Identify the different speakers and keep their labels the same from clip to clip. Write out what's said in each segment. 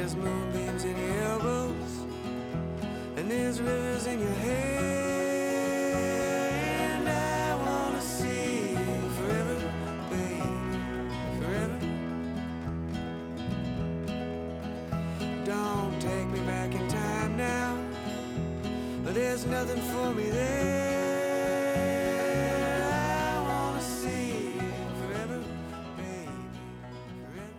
Speaker 1: There's moonbeams in your elbows, and there's rivers in your hair, and I wanna see you forever, baby, forever. Don't take me back in time now, there's nothing for me there. I wanna see you forever, baby, forever.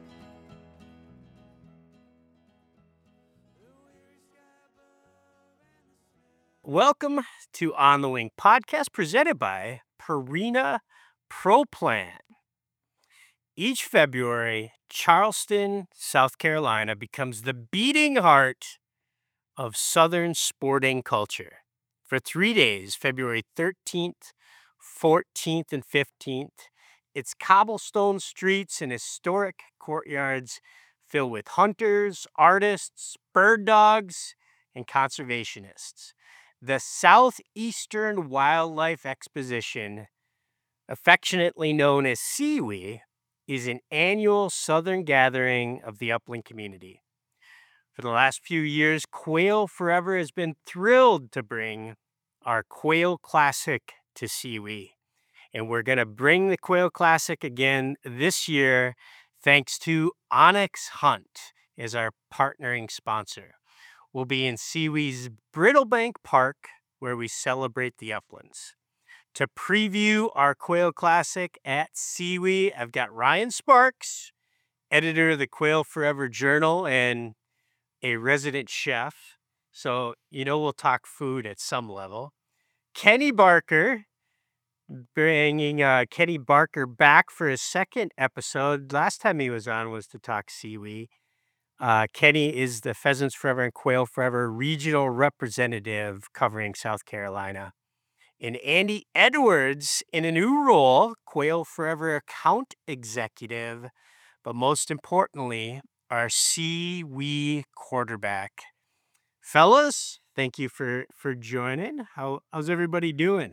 Speaker 2: Welcome to On the Wing podcast presented by Purina Pro Plan. Each February, Charleston, South Carolina becomes the beating heart of Southern sporting culture. For 3 days, February 13th, 14th, and 15th, its cobblestone streets and historic courtyards filled with hunters, artists, bird dogs, and conservationists. The Southeastern Wildlife Exposition, affectionately known as SEWE, is an annual Southern gathering of the upland community. For the last few years, Quail Forever has been thrilled to bring our Quail Classic to SEWE. And we're going to bring the Quail Classic again this year, thanks to Onyx Hunt as our partnering sponsor. We'll be in SEWE's Brittlebank Park, where we celebrate the uplands. To preview our Quail Classic at SEWE, I've got Ryan Sparks, editor of the Quail Forever Journal and a resident chef. So, we'll talk food at some level. Kenny Barker, bringing Kenny Barker back for his second episode. Last time he was on was to talk SEWE. Kenny is the Pheasants Forever and Quail Forever regional representative covering South Carolina. And Andy Edwards in a new role, Quail Forever account executive, but most importantly, our SEWE quarterback. Fellas, thank you for joining. How's everybody doing?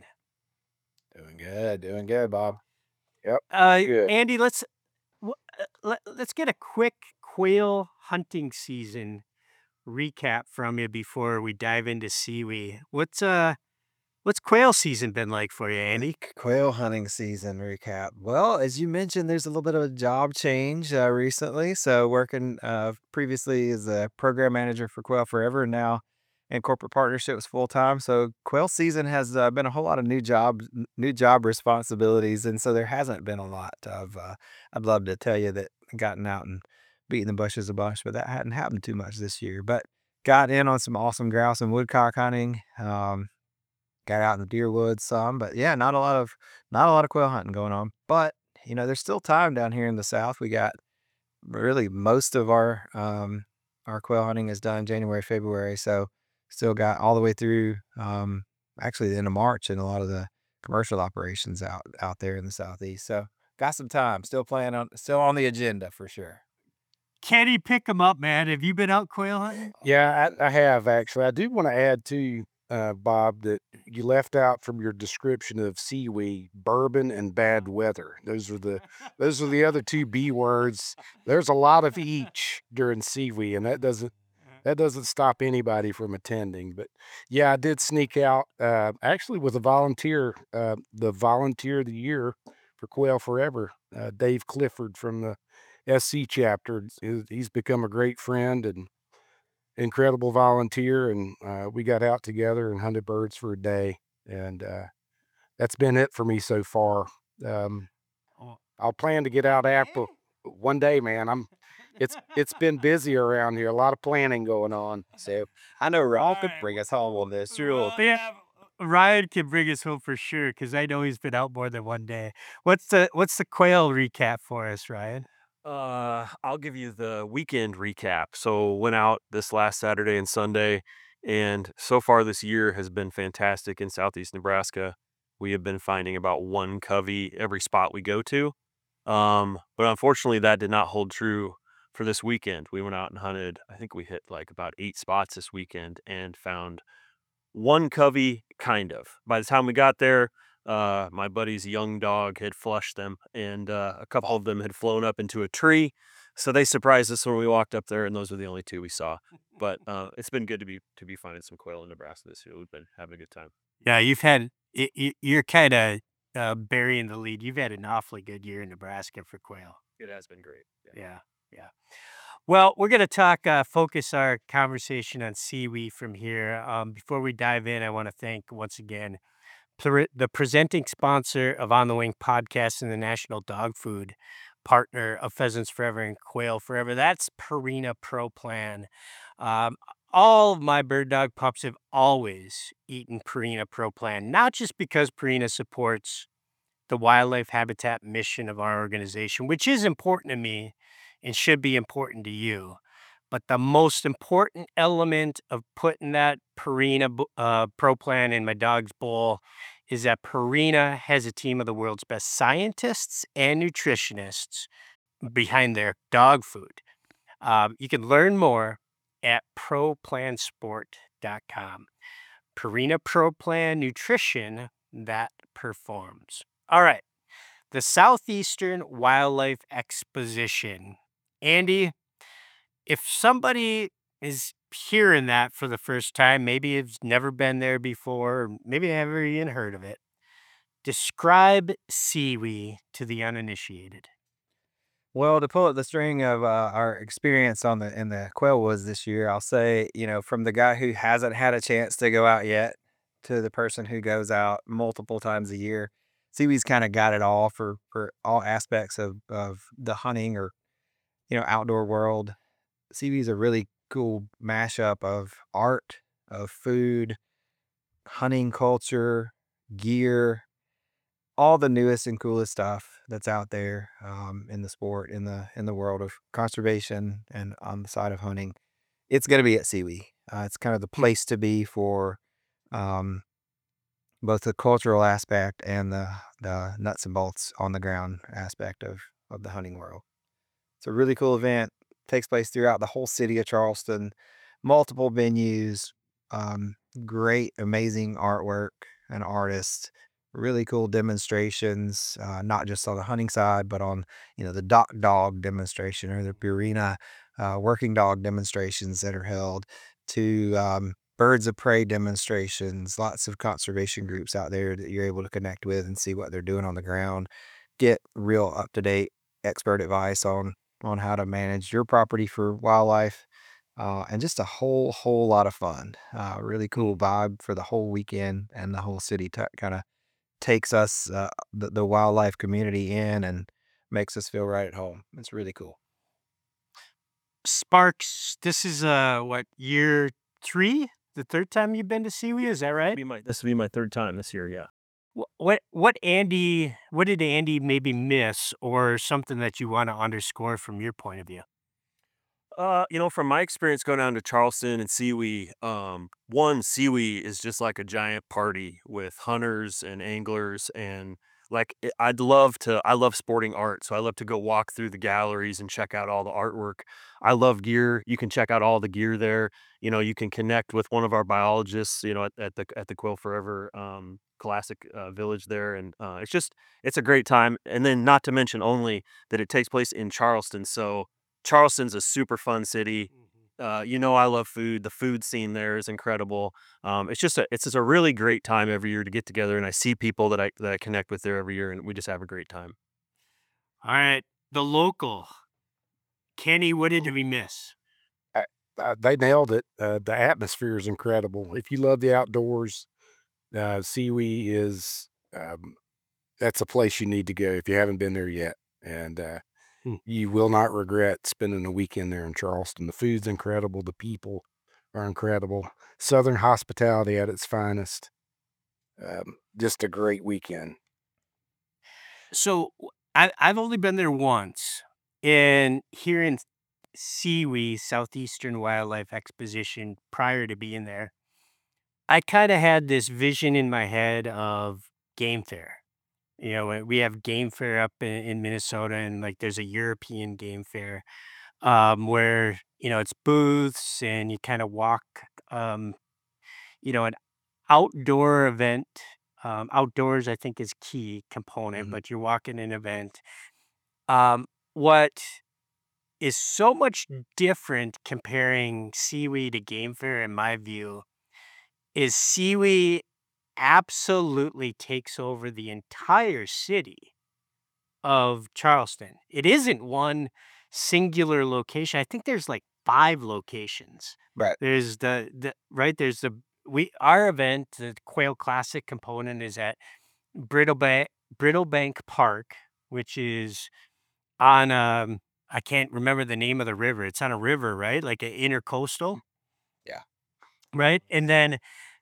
Speaker 3: Doing good, Bob. Yep. Good.
Speaker 2: Andy, let's get a quick quail hunting season recap from you before we dive into SEWE. What's quail season been like for you, Andy?
Speaker 3: Quail hunting season recap. Well, as you mentioned, there's a little bit of a job change recently. So working previously as a program manager for Quail Forever, now in corporate partnerships full time. So quail season has been a whole lot of new job responsibilities, and so there hasn't been a lot of. I'd love to tell you that I've gotten out and beating the bushes a bunch, but that hadn't happened too much this year. But got in on some awesome grouse and woodcock hunting. Got out in the deer woods some, but yeah, not a lot of quail hunting going on. But there's still time down here in the South. We got really most of our quail hunting is done January, February. So still got all the way through actually the end of March and a lot of the commercial operations out there in the Southeast. So got some time. Still on the agenda for sure.
Speaker 2: Kenny, pick them up, man. Have you been out quail hunting?
Speaker 4: Yeah, I have actually. I do want to add too, Bob, that you left out from your description of seaweed, bourbon and bad weather. Those are the other two B words. There's a lot of each during seaweed, and that doesn't stop anybody from attending. But yeah, I did sneak out actually with a volunteer, the volunteer of the year for Quail Forever, Dave Clifford from the SC chapter. He's become a great friend and incredible volunteer, and we got out together and hunted birds for a day, and that's been it for me so far. I'll plan to get out after one day, man. It's been busy around here, a lot of planning going on.
Speaker 3: So I know Ryan could bring us home on this. Sure.
Speaker 2: Yeah, Ryan can bring us home for sure because I know he's been out more than one day. What's the quail recap for us, Ryan?
Speaker 5: I'll give you the weekend recap. So went out this last Saturday and Sunday, and so far this year has been fantastic in Southeast Nebraska. We have been finding about one covey every spot we go to. But unfortunately that did not hold true for this weekend. We went out and hunted. I think we hit like about 8 spots this weekend and found one covey, kind of. By the time we got there, my buddy's young dog had flushed them, and a couple of them had flown up into a tree. So they surprised us when we walked up there, and those were the only two we saw. But it's been good to be finding some quail in Nebraska this year. We've been having a good time.
Speaker 2: Yeah, you're kind of burying the lead. You've had an awfully good year in Nebraska for quail.
Speaker 5: It has been great.
Speaker 2: Yeah, yeah. Well, we're going to focus our conversation on seaweed from here. Before we dive in, I want to thank once again the presenting sponsor of On the Wing podcast and the national dog food partner of Pheasants Forever and Quail Forever. That's Purina Pro Plan. Um, all of my bird dog pups have always eaten Purina Pro Plan, not just because Purina supports the wildlife habitat mission of our organization, which is important to me and should be important to you. But the most important element of putting that Pro Plan in my dog's bowl is that Purina has a team of the world's best scientists and nutritionists behind their dog food. You can learn more at proplansport.com. Purina Pro Plan nutrition that performs. All right. The Southeastern Wildlife Exposition. Andy, if somebody is hearing that for the first time, maybe has never been there before, or maybe they haven't even heard of it, describe Seawee to the uninitiated.
Speaker 3: Well, to pull up the string of our experience in the quail woods this year, I'll say, from the guy who hasn't had a chance to go out yet to the person who goes out multiple times a year, Seaweed's kind of got it all for all aspects of the hunting or outdoor world. Seaweed's a really cool mashup of art, of food, hunting culture, gear, all the newest and coolest stuff that's out there in the sport, in the world of conservation and on the side of hunting. It's going to be at Seawee. It's kind of the place to be for um, both the cultural aspect and the nuts and bolts on the ground aspect of the hunting world. It's a really cool event. Takes place throughout the whole city of Charleston, multiple venues, great, amazing artwork and artists, really cool demonstrations, not just on the hunting side, but on, the dock dog demonstration or the Purina working dog demonstrations that are held to birds of prey demonstrations, lots of conservation groups out there that you're able to connect with and see what they're doing on the ground, get real up-to-date expert advice on how to manage your property for wildlife, and just a whole lot of fun. Really cool vibe for the whole weekend, and the whole city kind of takes us the wildlife community in and makes us feel right at home. It's really cool.
Speaker 2: Sparks, this is what, year 3? The third time you've been to Seawee, is that right?
Speaker 5: This will be my third time this year. Yeah.
Speaker 2: What did Andy maybe miss, or something that you want to underscore from your point of view?
Speaker 5: From my experience going down to Charleston and Seawee, Seawee is just like a giant party with hunters and anglers, and I love sporting art, so I love to go walk through the galleries and check out all the artwork. I love gear. You can check out all the gear there. You can connect with one of our biologists, at the Quail Forever Classic Village there, and it's a great time. And then, not to mention only that it takes place in Charleston, so Charleston's a super fun city. I love food. The food scene there is incredible. It's just a really great time every year to get together, and I see people that I connect with there every year, and we just have a great time.
Speaker 2: All right, the local. Kenny, what did we miss?
Speaker 4: They nailed it. The atmosphere is incredible. If you love the outdoors, Seawee is that's a place you need to go if you haven't been there yet, and you will not regret spending a weekend there in Charleston. The food's incredible. The people are incredible. Southern hospitality at its finest. Just a great weekend.
Speaker 2: So I've only been there once, and here in Seawee, Southeastern Wildlife Exposition, prior to being there, I kind of had this vision in my head of game fair. We have game fair up in Minnesota, and like there's a European game fair where, it's booths and you kind of walk, an outdoor event. Outdoors, I think, is key component,
Speaker 4: Mhm.
Speaker 2: but you're walking an event. What is so much different comparing Seawee to Game Fair, in my view, is Seawee absolutely takes over the entire city of Charleston. It isn't one singular location. I think there's like 5 locations.
Speaker 3: Right.
Speaker 2: There's there's our event, the Quail Classic component is at Brittlebank Park, which is on I can't remember the name of the river. It's on a river, right? Like an intercoastal,
Speaker 3: Yeah.
Speaker 2: right? And then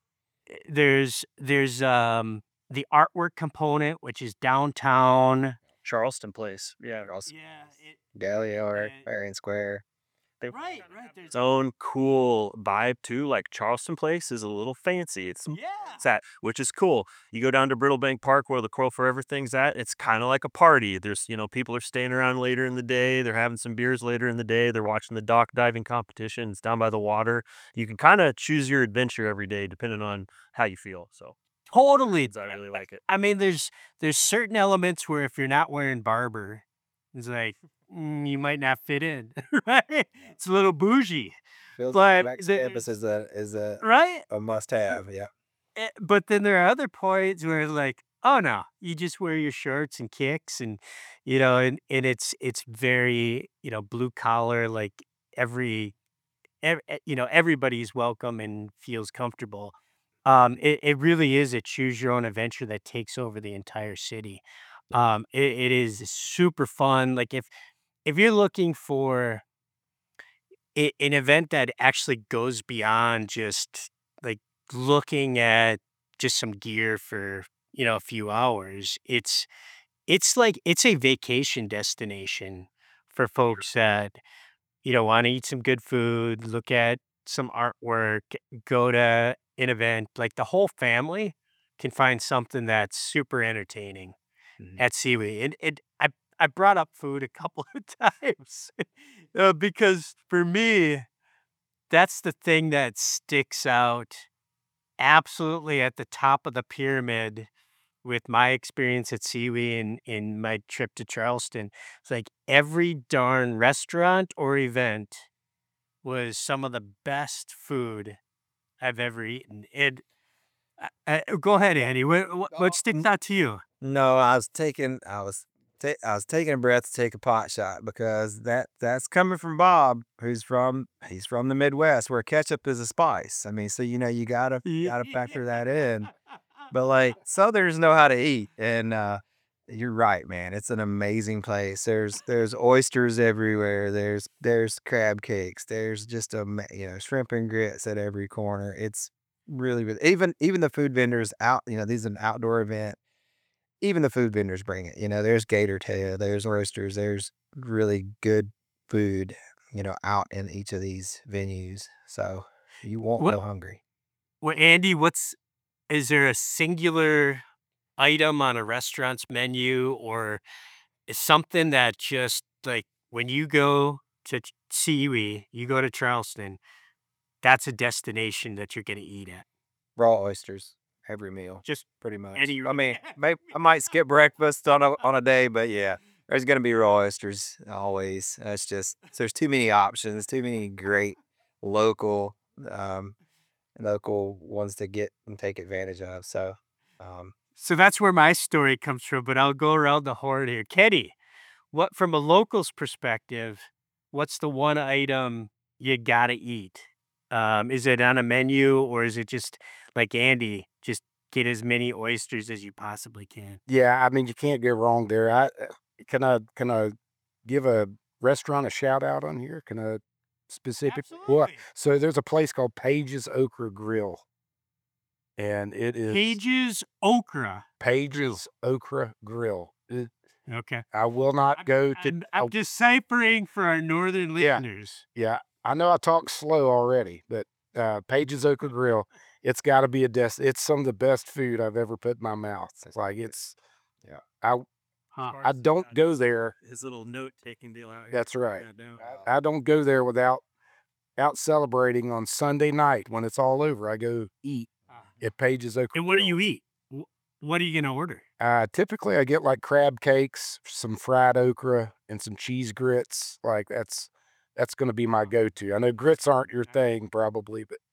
Speaker 2: there's the artwork component, which is downtown.
Speaker 6: Charleston Place. Yeah.
Speaker 2: Yeah,
Speaker 3: Galileo or
Speaker 2: uh,
Speaker 3: Marion Square.
Speaker 6: They
Speaker 2: right. There's
Speaker 5: Its own cool vibe too. Like Charleston Place is a little fancy. It's that, which is cool. You go down to Brittlebank Park where the Quail Forever thing's at. It's kind of like a party. There's, people are staying around later in the day. They're having some beers later in the day. They're watching the dock diving competition. It's down by the water. You can kind of choose your adventure every day depending on how you feel. So
Speaker 2: totally.
Speaker 5: I really like it.
Speaker 2: I mean, there's certain elements where if you're not wearing Barber, it's like you might not fit in, right? It's a little bougie,
Speaker 3: Feels
Speaker 2: but
Speaker 3: Max
Speaker 2: the-
Speaker 3: Campus is a
Speaker 2: right?
Speaker 3: must have. Yeah.
Speaker 2: But then there are other points where it's like, oh no, you just wear your shorts and kicks, and and it's very blue collar, like everybody's welcome and feels comfortable. It really is a choose your own adventure that takes over the entire city. It is super fun. Like if you're looking for an event that actually goes beyond just like looking at just some gear for a few hours, it's a vacation destination for folks that want to eat some good food, look at some artwork, go to an event. Like the whole family can find something that's super entertaining
Speaker 3: Mhm.
Speaker 2: at Seaway. And I brought up food a couple of times because for me, that's the thing that sticks out absolutely at the top of the pyramid with my experience at Seaway and in my trip to Charleston. It's like every darn restaurant or event was some of the best food I've ever eaten. Go ahead, Andy. What sticks out to you?
Speaker 3: No, I was taking a breath to take a pot shot because that's coming from Bob, he's from the Midwest where ketchup is a spice. I mean, so you gotta factor that in. But like Southerners know how to eat, and you're right, man. It's an amazing place. There's oysters everywhere. There's crab cakes. There's just shrimp and grits at every corner. It's really good. Even the food vendors out. This is an outdoor event. Even the food vendors bring it. There's gator tail. There's oysters. There's really good food. Out in each of these venues. So you won't
Speaker 2: What?
Speaker 3: go hungry.
Speaker 2: Well, Andy, is there a singular item on a restaurant's menu or is something that just like when you go to CUE, you go to Charleston, that's a destination that you're going to eat at?
Speaker 3: Raw oysters every meal.
Speaker 2: Just
Speaker 3: Pretty much.
Speaker 2: any-
Speaker 3: I mean, I might skip breakfast on a day, but yeah, there's gonna be raw oysters always. It's just there's too many options, too many great local um local ones to get and take advantage of. So um
Speaker 2: So that's where my story comes from, but I'll go around the horn here. Kenny, what from a local's perspective, what's the one item you gotta eat? Is it on a menu or is it just like Andy, just get as many oysters as you possibly can?
Speaker 4: Yeah, I mean, you can't go wrong there. Can I give a restaurant a shout out on here? Can I specific? Well,
Speaker 2: Absolutely.
Speaker 4: so there's a place called Page's Okra Grill, and it is
Speaker 2: Page's Okra.
Speaker 4: Page's Okra Grill.
Speaker 2: Okay.
Speaker 4: I will not go to.
Speaker 2: I'm deciphering for our northern
Speaker 4: Yeah.
Speaker 2: listeners.
Speaker 4: Yeah, I know I talk slow already, but Page's Okra Grill, it's got to be It's some of the best food I've ever put in my mouth. It's like yeah. I don't go there.
Speaker 5: His little note taking deal out here.
Speaker 4: That's right.
Speaker 5: Yeah, no.
Speaker 4: I don't go there without out celebrating on Sunday night when it's all over. I go eat at Page's Okra.
Speaker 2: And what do
Speaker 4: Grill.
Speaker 2: you eat? What are you gonna order?
Speaker 4: Typically I get like crab cakes, some fried okra, and some cheese grits. Like that's going to be my go-to. I know grits aren't your thing probably, but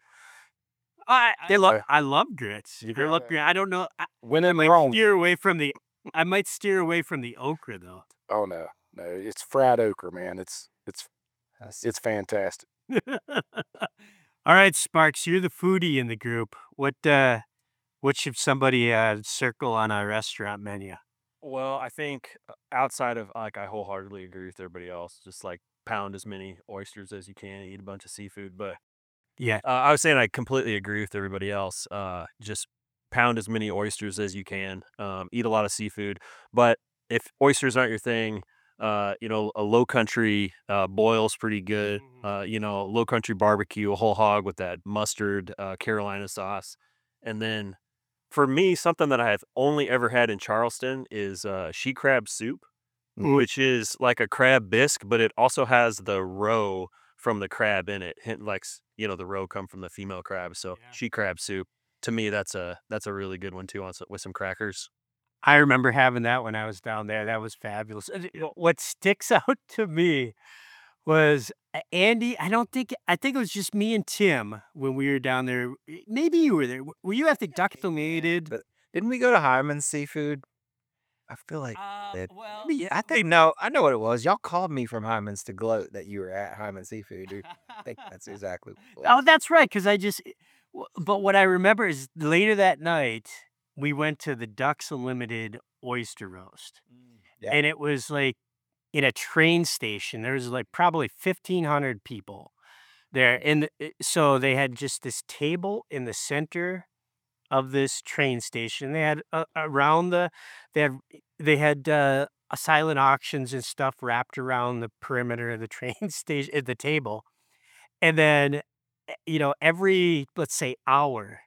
Speaker 4: uh,
Speaker 2: I love grits.
Speaker 4: you
Speaker 2: I love
Speaker 4: gotta
Speaker 2: grit. I don't know.
Speaker 4: when
Speaker 2: I
Speaker 4: in
Speaker 2: might
Speaker 4: Rome.
Speaker 2: steer away from the. I might steer away from the okra though.
Speaker 4: Oh no, no, it's fried okra, man.
Speaker 3: That's
Speaker 4: It's fantastic.
Speaker 2: All right, Sparks, you're the foodie in the group. What should somebody circle on a restaurant menu?
Speaker 5: Well, I think outside of like, I wholeheartedly agree with everybody else. Just like pound as many oysters as you can, eat a bunch of seafood. But
Speaker 2: Yeah.
Speaker 5: I was saying I completely agree with everybody else. Just pound as many oysters as you can. Eat a lot of seafood. But if oysters aren't your thing, a low country boil's pretty good. Low country barbecue, a whole hog with that mustard, Carolina sauce, and then for me, something that I have only ever had in Charleston is she crab soup, which is like a crab bisque, but it also has the roe from the crab in it. Like the roe come from the female crab, so
Speaker 2: Yeah.
Speaker 5: she crab soup. To me, that's a really good one too, with some crackers.
Speaker 2: I remember having that when I was down there. That was fabulous. What sticks out to me was Andy. I think it was just me and Tim when we were down there. Maybe you were there. Were you at the Duck Domated?
Speaker 3: But didn't we go to Hyman's Seafood? I feel like that.
Speaker 2: Well,
Speaker 3: Maybe, I think no, I know what it was. Y'all called me from Hyman's to gloat that you were at Hyman's Seafood. I think that's exactly what it
Speaker 2: Oh,
Speaker 3: was.
Speaker 2: that's right. Because but what I remember is later that night we went to the Ducks Unlimited oyster roast,
Speaker 3: Yeah.
Speaker 2: and it was like in a train station. There was like probably 1,500 people there, and so they had just this table in the center of this train station. They had around they had silent auctions and stuff wrapped around the perimeter of the train station at the table, and then every, let's say, hour,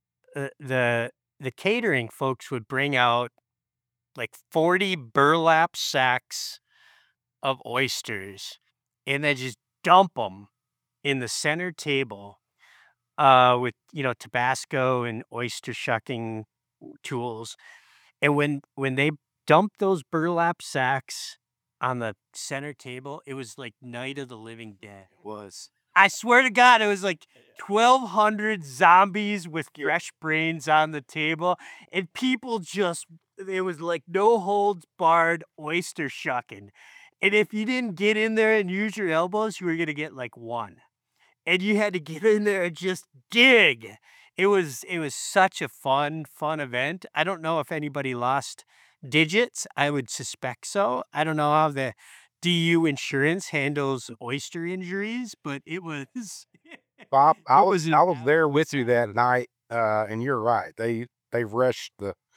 Speaker 2: the catering folks would bring out like 40 burlap sacks of oysters and then just dump them in the center table with Tabasco and oyster shucking tools. And when they dumped those burlap sacks on the center table, it was like Night of the Living Dead.
Speaker 3: It was.
Speaker 2: I swear to God, it was like 1,200 zombies with fresh brains on the table, and people just, it was like no holds barred oyster shucking. And if you didn't get in there and use your elbows, you were going to get like one. And you had to get in there and just dig. It was such a fun event. I don't know if anybody lost digits. I would suspect so. I don't know how the DU insurance handles oyster injuries, but it was
Speaker 4: Bob,
Speaker 2: it was an
Speaker 4: I was there
Speaker 2: absolute
Speaker 4: with you that
Speaker 2: time.
Speaker 4: night, and you're right. They rushed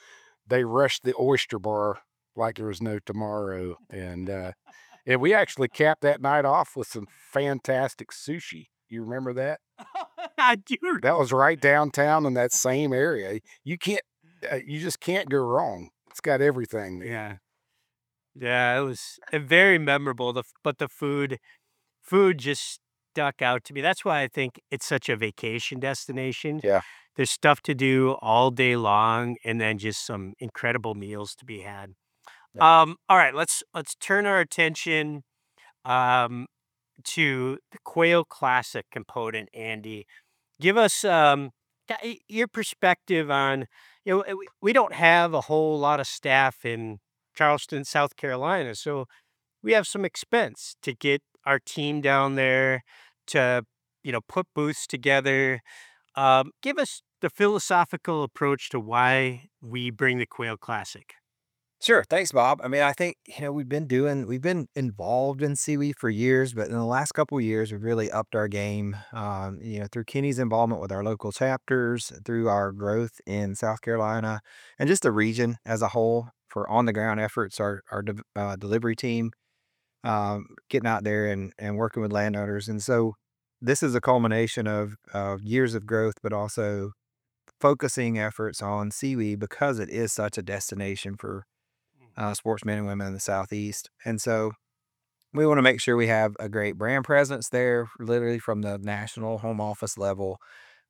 Speaker 4: the oyster bar like there was no tomorrow, and we actually capped that night off with some fantastic sushi. You remember that?
Speaker 2: I do
Speaker 4: That was right
Speaker 2: remember
Speaker 4: downtown in that same area. You just can't go wrong. It's got everything
Speaker 2: that.
Speaker 4: there.
Speaker 2: Yeah. Yeah, it was very memorable. But the food just stuck out to me. That's why I think it's such a vacation destination.
Speaker 4: Yeah.
Speaker 2: There's stuff to do all day long, and then just some incredible meals to be had.
Speaker 3: Yeah.
Speaker 2: All right, let's turn our attention um, to the Quail Classic component. Andy, give us your perspective on. We don't have a whole lot of staff in Charleston, South Carolina, so we have some expense to get our team down there to put booths together. Give us the philosophical approach to why we bring the Quail Classic.
Speaker 3: Sure. Thanks, Bob. I mean, I think, we've been involved in Seaweed for years, but in the last couple of years, we've really upped our game, through Kenny's involvement with our local chapters, through our growth in South Carolina, and just the region as a whole for on the ground efforts, our delivery team, getting out there and working with landowners. And so this is a culmination of years of growth, but also focusing efforts on Seaweed because it is such a destination for sportsmen and women in the Southeast. And so we want to make sure we have a great brand presence there, literally from the national home office level.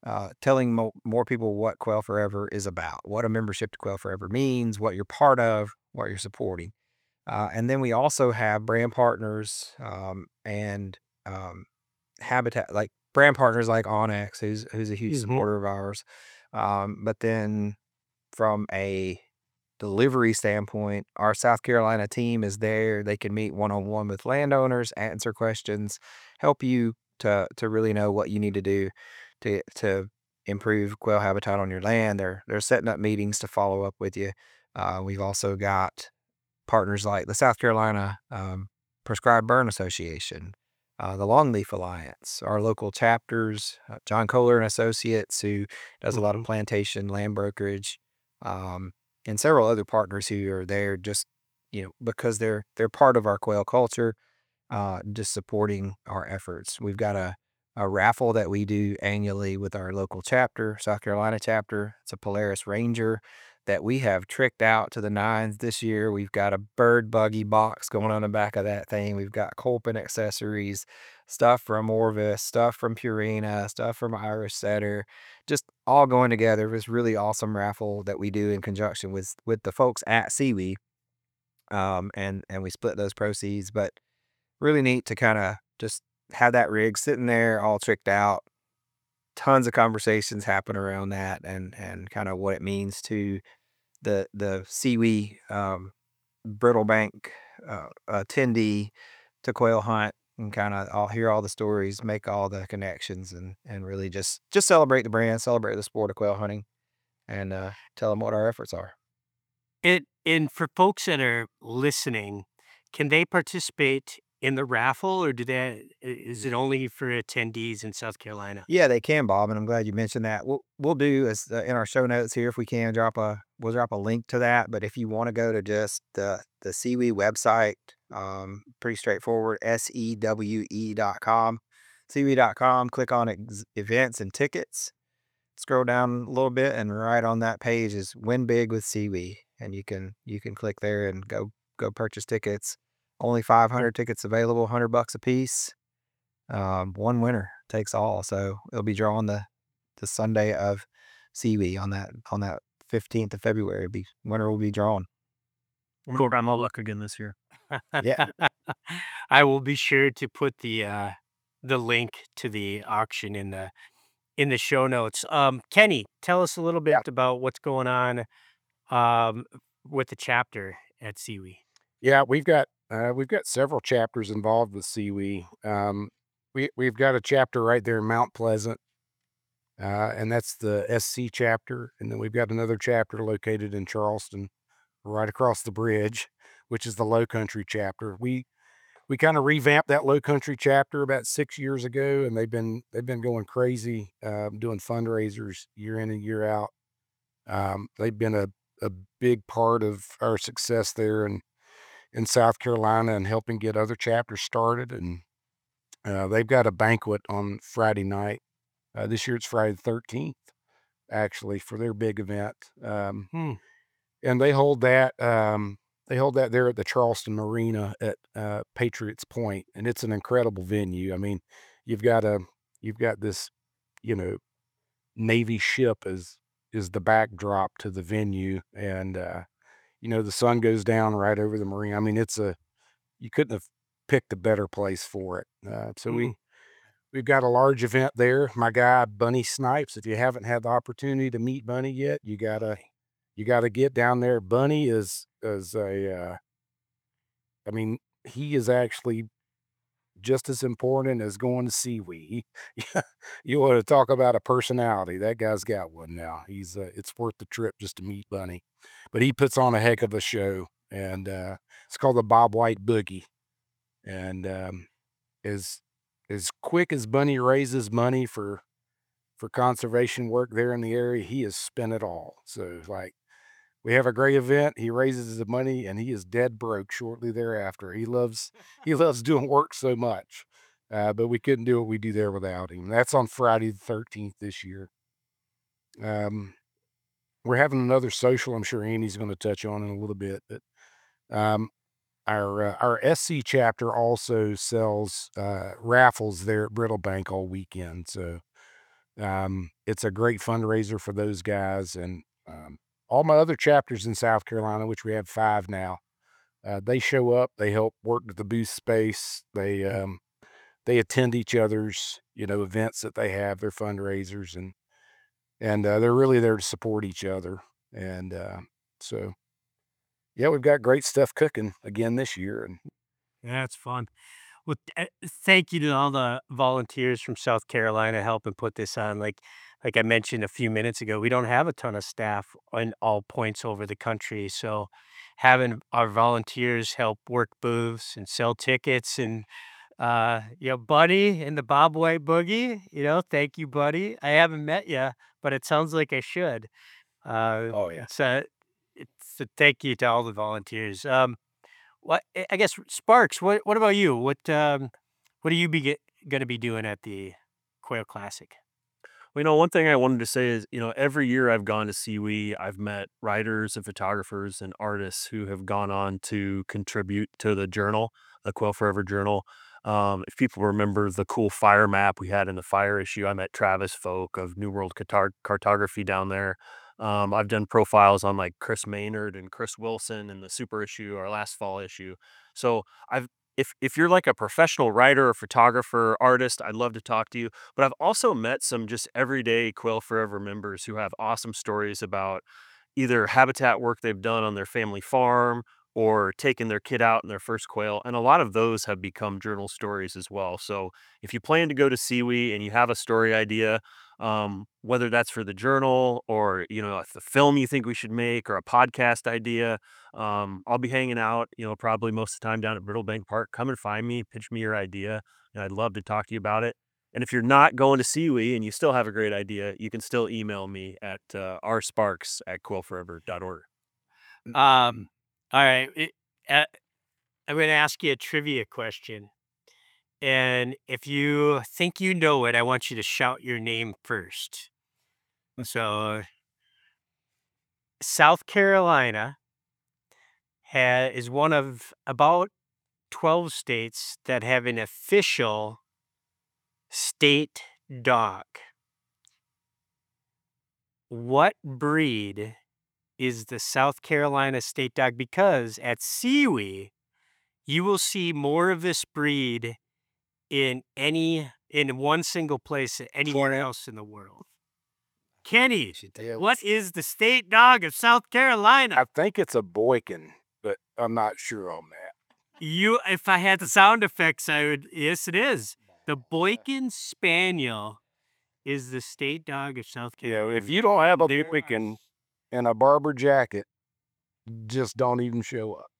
Speaker 3: telling more people what Quail Forever is about, what a membership to Quail Forever means, what you're part of, what you're supporting. And then we also have brand partners and habitat, like brand partners like Onyx, who's a huge supporter of ours. But then from a delivery standpoint, our South Carolina team is there. They can meet one-on-one with landowners, answer questions, help you to really know what you need to do to improve quail habitat on your land. They're setting up meetings to follow up with you. We've also got partners like the South Carolina Prescribed Burn Association, the Longleaf Alliance, our local chapters, John Kohler and Associates, who does a lot of plantation land brokerage, and several other partners who are there just because they're part of our quail culture, just supporting our efforts. We've got a raffle that we do annually with our local chapter, South Carolina chapter. It's a Polaris Ranger that we have tricked out to the nines this year. We've got a bird buggy box going on the back of that thing. We've got Colpin accessories, stuff from Orvis, stuff from Purina, stuff from Irish Setter, just all going together. This really awesome raffle that we do in conjunction with the folks at Seaweed. And we split those proceeds, but really neat to kind of just have that rig sitting there all tricked out. Tons of conversations happen around that and kind of what it means to the Seawee Brittle Bank attendee to quail hunt, and kind of I'll hear all the stories, make all the connections, and really just celebrate the brand, celebrate the sport of quail hunting, and tell them what our efforts are.
Speaker 2: And for folks that are listening, can they participate in the raffle, or is it only for attendees in South Carolina?
Speaker 3: Yeah, they can, Bob, and I'm glad you mentioned that. We'll do as in our show notes here if we can we'll drop a link to that. But if you want to go to just the Seaweed website, pretty straightforward, sewe.com, seaweed.com. Click on events and tickets. Scroll down a little bit, and right on that page is Win Big with Seaweed, and you can click there and go purchase tickets. Only 500 tickets available, $100 a piece. One winner takes all. So it'll be drawn the Sunday of Seaweed on that 15th of February. Winner will be drawn.
Speaker 6: Cool. I'm all luck again this year.
Speaker 3: Yeah.
Speaker 2: I will be sure to put the link to the auction in the show notes. Kenny, tell us a little bit about what's going on with the chapter at Seaweed.
Speaker 4: Yeah, we've got several chapters involved with Seaweed. We've got a chapter right there in Mount Pleasant, and that's the SC chapter, and then we've got another chapter located in Charleston, right across the bridge, which is the Low Country chapter. We kind of revamped that Low Country chapter about 6 years ago, and they've been going crazy, doing fundraisers year in and year out. They've been a big part of our success there in South Carolina and helping get other chapters started. And they've got a banquet on Friday night. This year it's Friday the 13th, actually, for their big event. And they hold that there at the Charleston Marina at Patriots Point, and it's an incredible venue. I mean, you've got this, Navy ship is the backdrop to the venue, and the sun goes down right over the marina. I mean, you couldn't have picked a better place for it. So we've got a large event there. My guy Bunny Snipes. If you haven't had the opportunity to meet Bunny yet, you gotta get down there. Bunny is I mean, he is actually just as important as going to Seaweed. You want to talk about a personality? That guy's got one now. It's worth the trip just to meet Bunny. But he puts on a heck of a show, and it's called the Bob White Boogie. And as quick as Bunny raises money for conservation work there in the area, he has spent it all. So like, we have a great event. He raises the money, and he is dead broke shortly thereafter. He loves doing work so much, but we couldn't do what we do there without him. That's on Friday the 13th this year. We're having another social. I'm sure Andy's going to touch on in a little bit, but our SC chapter also sells raffles there at Brittle Bank all weekend. So It's a great fundraiser for those guys. And all my other chapters in South Carolina, which we have 5 now, they show up, they help work with the booth space. They attend each other's, events that they have, their fundraisers, and they're really there to support each other. And so, yeah, we've got great stuff cooking again this year. And
Speaker 2: That's fun. Well, thank you to all the volunteers from South Carolina helping put this on. Like I mentioned a few minutes ago, we don't have a ton of staff on all points over the country. So having our volunteers help work booths and sell tickets and Buddy and the Bob White Boogie, thank you, Buddy. I haven't met you, but it sounds like I should.
Speaker 4: oh yeah,
Speaker 2: It's a thank you to all the volunteers. I guess Sparks. What about you? What are you going to be doing at the Quail Classic?
Speaker 5: Well, one thing I wanted to say is, every year I've gone to SeaWee, I've met writers and photographers and artists who have gone on to contribute to the journal, the Quail Forever Journal. If people remember the cool fire map we had in the fire issue, I met Travis Folk of New World Cartography down there. I've done profiles on like Chris Maynard and Chris Wilson in the super issue, our last fall issue. So if you're like a professional writer or photographer, artist, I'd love to talk to you. But I've also met some just everyday Quail Forever members who have awesome stories about either habitat work they've done on their family farm or taking their kid out in their first quail. And a lot of those have become journal stories as well. So if you plan to go to SeaWee and you have a story idea, whether that's for the journal or, the film you think we should make or a podcast idea, I'll be hanging out, probably most of the time down at Brittle Bank Park. Come and find me, pitch me your idea, and I'd love to talk to you about it. And if you're not going to SeaWee and you still have a great idea, you can still email me at rsparks@quailforever.org.
Speaker 2: Um, all right. I'm going to ask you a trivia question. And if you think you know it, I want you to shout your name first. So, South Carolina is one of about 12 states that have an official state dog. What breed is the South Carolina state dog? Because at SeaWee, you will see more of this breed in one single place than anywhere else in the world. Kenny,
Speaker 4: Yeah,
Speaker 2: what is the state dog of South Carolina?
Speaker 4: I think it's a Boykin, but I'm not sure on that.
Speaker 2: If I had the sound effects, I would. Yes, it is. The Boykin Spaniel is the state dog of South Carolina.
Speaker 4: If you don't have a
Speaker 2: There
Speaker 4: Boykin and a Barber jacket, just don't even show up.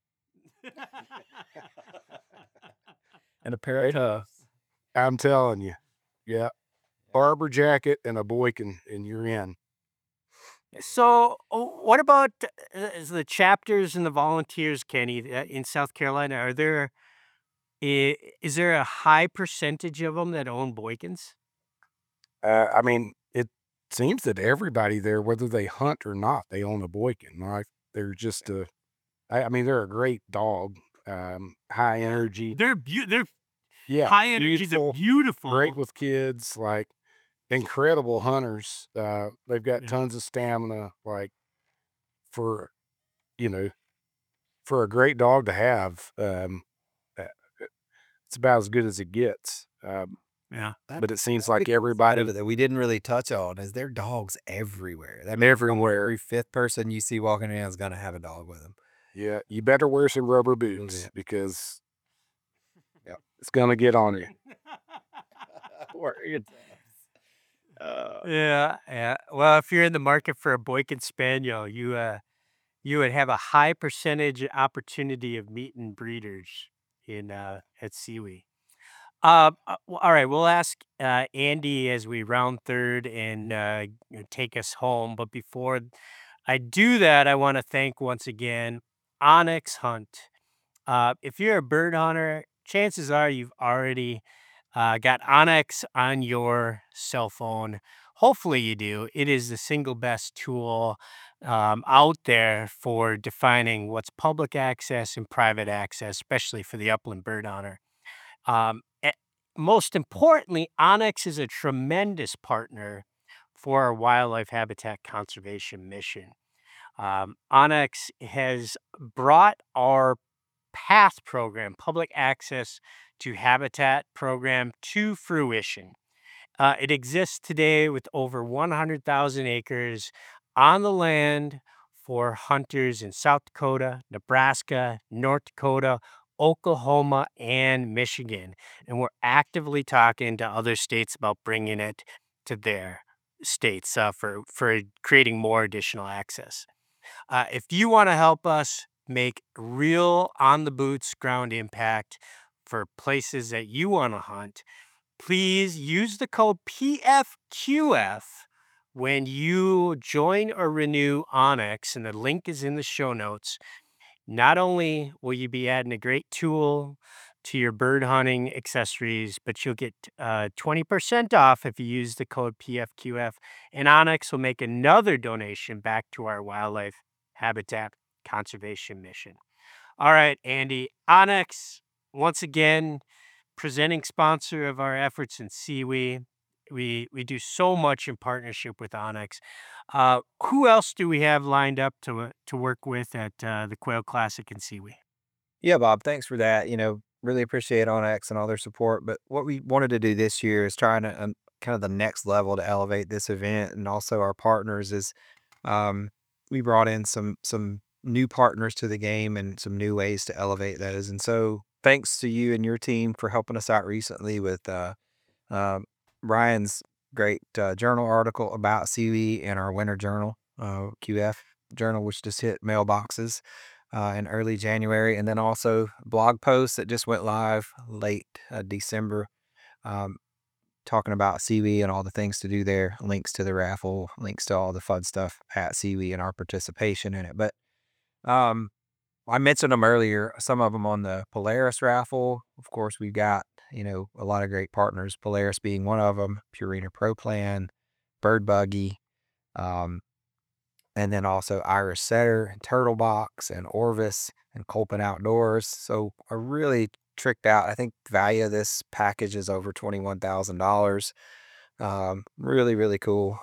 Speaker 3: And a pair of tough.
Speaker 4: I'm telling you. Yeah. Barber jacket and a Boykin, and you're in.
Speaker 2: So, what about the chapters and the volunteers, Kenny, in South Carolina? Is there a high percentage of them that own Boykins?
Speaker 4: I mean, it seems that everybody there, whether they hunt or not, they own a Boykin. Right? They're just they're a great dog. High energy.
Speaker 2: They're
Speaker 4: Yeah.
Speaker 2: high energy. They're beautiful.
Speaker 4: Great with kids. Like incredible hunters. They've got
Speaker 2: Yeah.
Speaker 4: tons of stamina. Like for for a great dog to have, it's about as good as it gets.
Speaker 2: Yeah.
Speaker 4: But it seems like everybody.
Speaker 3: that we didn't really touch on is there dogs everywhere. That means
Speaker 4: Everywhere.
Speaker 3: every fifth person you see walking around is going to have a dog with them.
Speaker 4: Yeah, you better wear some rubber boots
Speaker 3: Yeah.
Speaker 4: because it's gonna get on you.
Speaker 2: Yeah. Well, if you're in the market for a Boykin Spaniel, you would have a high percentage opportunity of meeting breeders at SeaWee. All right, we'll ask Andy as we round third and take us home. But before I do that, I want to thank once again Onyx Hunt. If you're a bird hunter, chances are you've already got Onyx on your cell phone. Hopefully you do. It is the single best tool out there for defining what's public access and private access, especially for the upland bird hunter. most importantly, Onyx is a tremendous partner for our wildlife habitat conservation mission. Onyx has brought our PATH program, public access to habitat program, to fruition. It exists today with over 100,000 acres on the land for hunters in South Dakota, Nebraska, North Dakota, Oklahoma, and Michigan. And we're actively talking to other states about bringing it to their states for creating more additional access. If you want to help us make real on the boots ground impact for places that you want to hunt, please use the code PFQF when you join or renew Onyx, and the link is in the show notes. Not only will you be adding a great tool to your bird hunting accessories, but you'll get 20% off if you use the code PFQF, and Onyx will make another donation back to our wildlife habitat conservation mission. All right, Andy, Onyx, once again, presenting sponsor of our efforts in Seawee. We do so much in partnership with Onyx. Who else do we have lined up to work with at the Quail Classic in Seawee?
Speaker 3: Yeah, Bob, thanks for that. Really appreciate OnX and all their support. But what we wanted to do this year is trying to kind of the next level to elevate this event, and also our partners is um, we brought in some new partners to the game and some new ways to elevate those. And so thanks to you and your team for helping us out recently with um Ryan's great journal article about CB and our winter journal, QF journal, which just hit mailboxes in early January, and then also blog posts that just went live late December, um, talking about CB and all the things to do there, links to the raffle, links to all the fun stuff at CB and our participation in it. But um, I mentioned them earlier, some of them on the Polaris raffle. Of course, we've got, a lot of great partners, Polaris being one of them, Purina Pro Plan, Bird Buggy, um, and then also Irish Setter, and Turtle Box, and Orvis, and Colpin Outdoors. So I really tricked out. I think the value of this package is over $21,000. Really, really cool.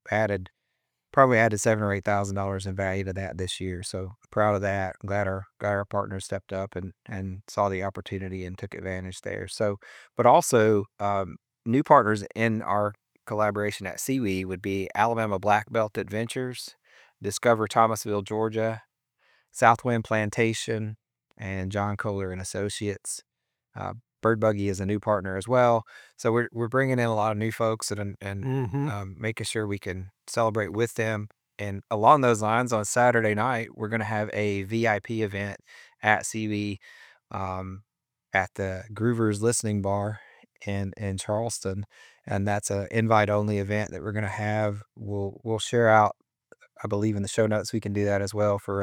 Speaker 3: Probably added $7,000 or $8,000 in value to that this year. So proud of that. Glad our partners stepped up and saw the opportunity and took advantage there. So, but also new partners in our collaboration at Seaweed would be Alabama Black Belt Adventures, Discover Thomasville, Georgia, Southwind Plantation, and John Kohler and Associates. Uh, Bird Buggy is a new partner as well. So we're bringing in a lot of new folks and making sure we can celebrate with them. And along those lines, on Saturday night, we're going to have a VIP event at CB, um, at the Groover's Listening Bar in Charleston, and that's a invite only event that we're going to have. We'll share out, I believe, in the show notes. We can do that as well for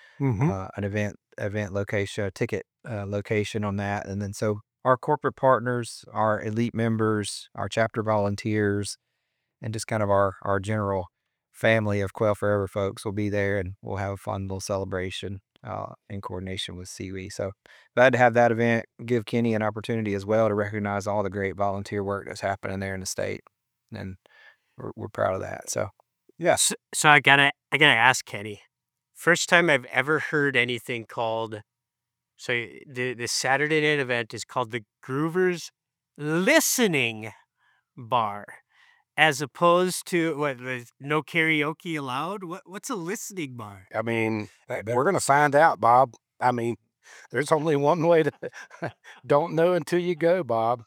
Speaker 3: an event location, a ticket location on that. And then so our corporate partners, our elite members, our chapter volunteers, and just kind of our general family of Quail Forever folks will be there, and we'll have a fun little celebration in coordination with Seawee. So glad to have that event, give Kenny an opportunity as well to recognize all the great volunteer work that's happening there in the state. And we're proud of that. So yeah.
Speaker 2: So I gotta ask Kenny. First time I've ever heard anything called. So the Saturday night event is called the Groover's Listening Bar, as opposed to what? No karaoke allowed. What's a listening bar?
Speaker 4: I mean, we're going to find out, Bob. I mean, there's only one way to don't know until you go, Bob.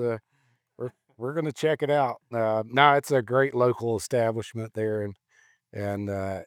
Speaker 4: We're going to check it out. No, it's a great local establishment there, and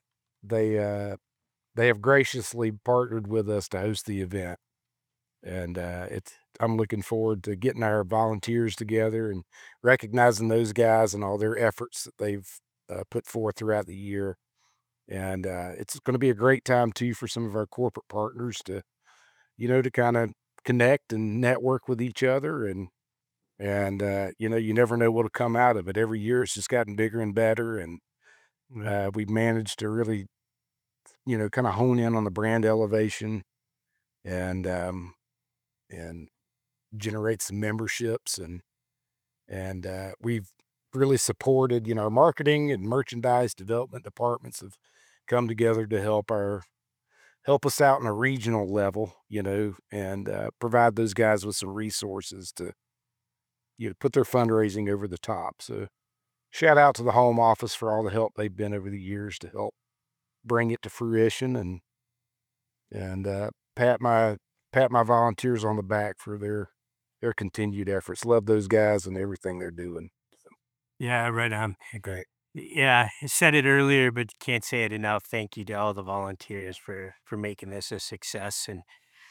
Speaker 4: they have graciously partnered with us to host the event. And I'm looking forward to getting our volunteers together and recognizing those guys and all their efforts that they've put forth throughout the year. And it's going to be a great time too for some of our corporate partners to kind of connect and network with each other. And you never know what'll come out of it. Every year it's just gotten bigger and better. And we've managed to really, kind of hone in on the brand elevation and generate some memberships, and we've really supported, you know, marketing and merchandise development departments have come together to help us out on a regional level, you know, and provide those guys with some resources to, you know, put their fundraising over the top. So shout out to the home office for all the help they've been over the years to help bring it to fruition, and pat my volunteers on the back for their continued efforts. Love those guys and everything they're doing.
Speaker 2: Yeah, right on.
Speaker 3: Great.
Speaker 2: Yeah, I said it earlier, but can't say it enough. Thank you to all the volunteers for making this a success. And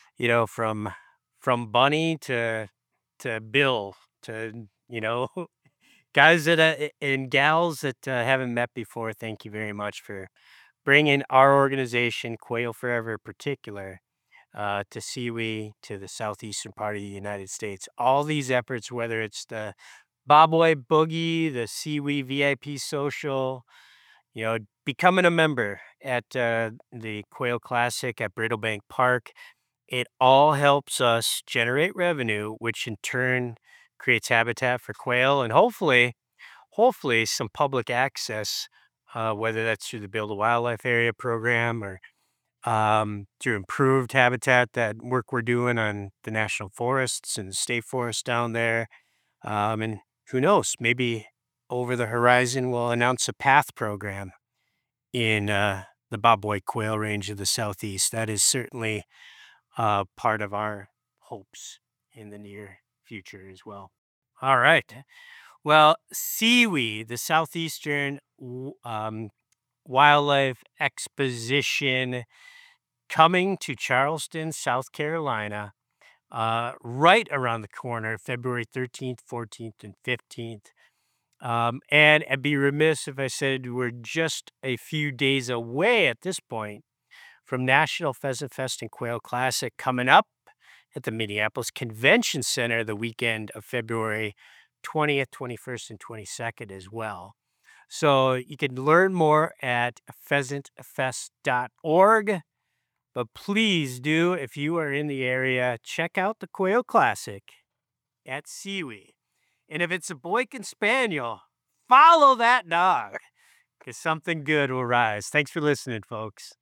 Speaker 2: from Bunny to Bill to guys that and gals that haven't met before. Thank you very much for bringing our organization, Quail Forever, in particular, to Seawee, to the southeastern part of the United States. All these efforts, whether it's the Bobway Boogie, the Seawee VIP Social, becoming a member at the Quail Classic at Brittlebank Park, it all helps us generate revenue, which in turn creates habitat for quail and hopefully some public access, whether that's through the Build a Wildlife Area program or through improved habitat, that work we're doing on the national forests and state forests down there. And who knows, maybe over the horizon, we'll announce a PATH program in the Bobwhite Quail Range of the Southeast. That is certainly part of our hopes in the near future as well. All right. Well, Seaweed, the Southeastern Wildlife Exposition, coming to Charleston, South Carolina, right around the corner, February 13th, 14th, and 15th. And I'd be remiss if I said we're just a few days away at this point from National Pheasant Fest and Quail Classic coming up at the Minneapolis Convention Center the weekend of February 20th, 21st, and 22nd as well. So you can learn more at pheasantfest.org. But please do, if you are in the area, check out the Quail Classic at Seawee. And if it's a Boykin Spaniel, follow that dog, because something good will rise. Thanks for listening, folks.